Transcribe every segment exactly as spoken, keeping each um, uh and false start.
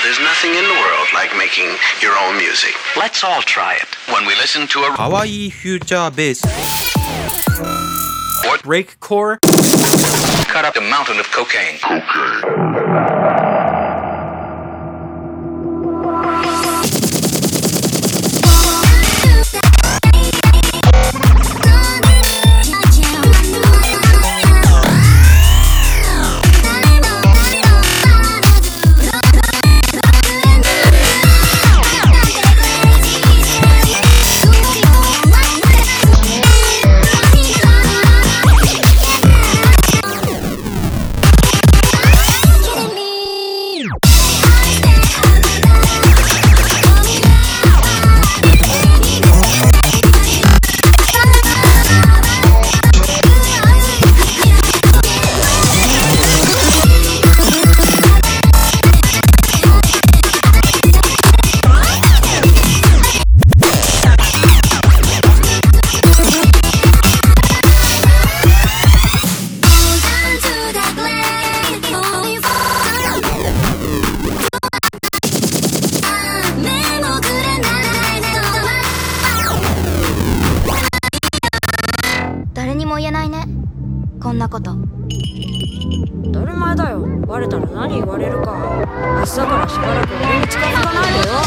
There's nothing in the world like making your own music. Let's all try it. When we listen to a かわいいフューチャーベース What? Breakcore Cut up a mountain of cocaine. Cocaine. 誰にも言えないね、こんなこと。 当たり前だよ。バレたら何言われるか。明日からしばらく俺に近づかないでよ。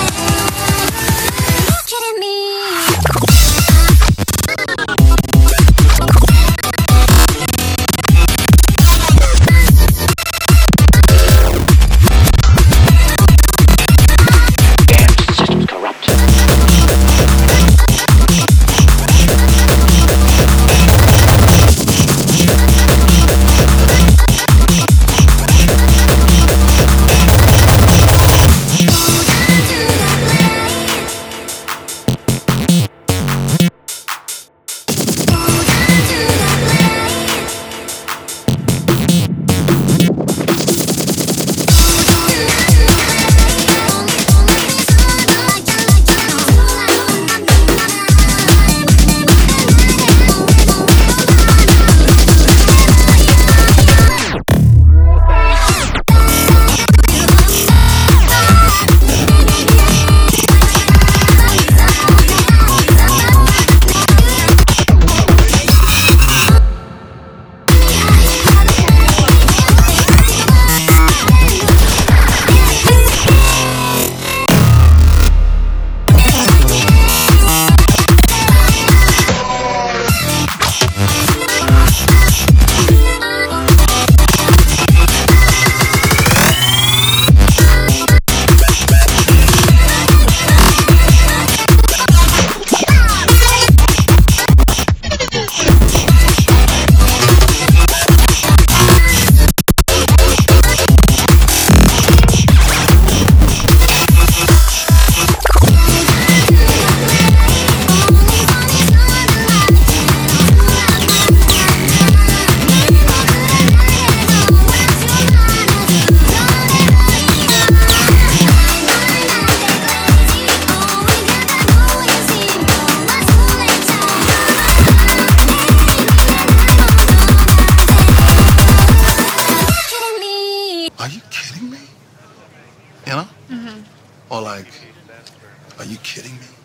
Are you kidding me? You know? Mm-hmm. Or like, are you kidding me?